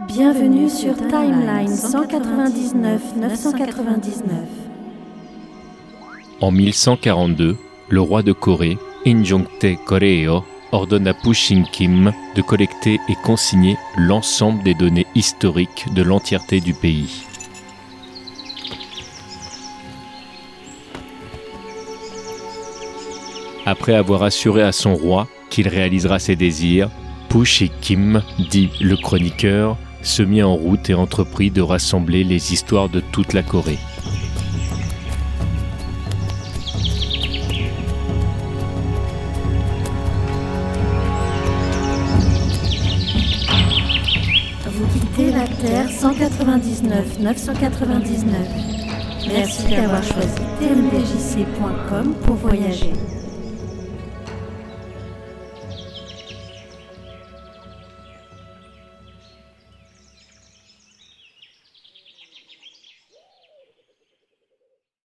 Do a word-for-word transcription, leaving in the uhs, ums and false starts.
Bienvenue sur Timeline cent quatre-vingt-dix-neuf neuf cent quatre-vingt-dix-neuf. En mille cent quarante-deux, le roi de Corée, Injongtae Koreo, ordonne à Pushinkim de collecter et consigner l'ensemble des données historiques de l'entièreté du pays. Après avoir assuré à son roi qu'il réalisera ses désirs, Pushinkim, dit le chroniqueur, se mit en route et entreprit de rassembler les histoires de toute la Corée. Vous quittez la Terre cent quatre-vingt-dix-neuf neuf cent quatre-vingt-dix-neuf. Merci d'avoir choisi T M D J C point com pour voyager.